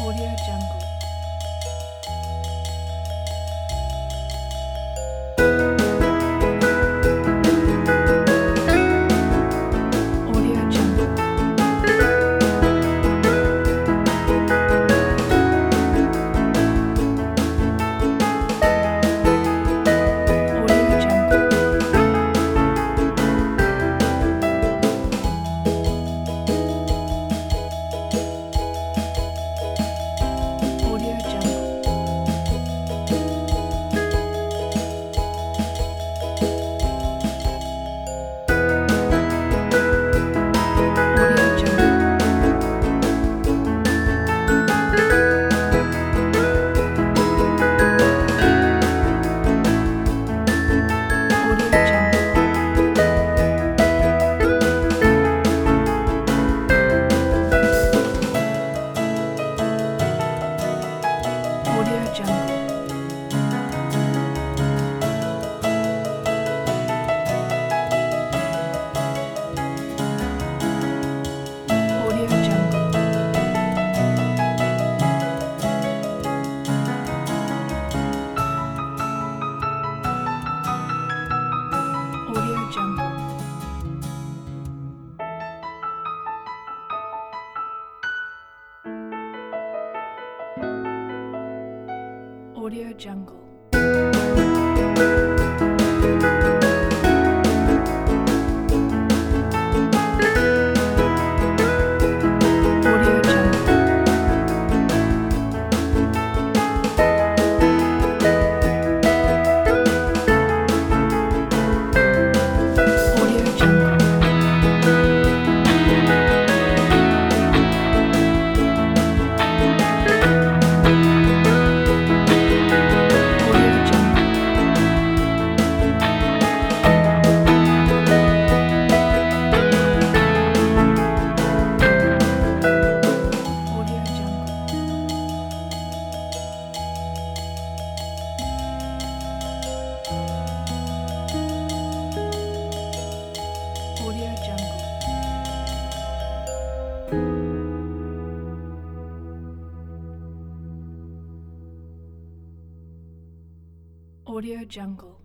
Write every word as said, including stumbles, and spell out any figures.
Audio Jungle. Audio Jungle. Audio Jungle. Audio Jungle. Audio Jungle. Audio Jungle. Audio Jungle. Audio Jungle. Audio Jungle. Audio Jungle. Audio Jungle. Audio Jungle. Audio Jungle. Audio Jungle. Audio Jungle. Audio Jungle.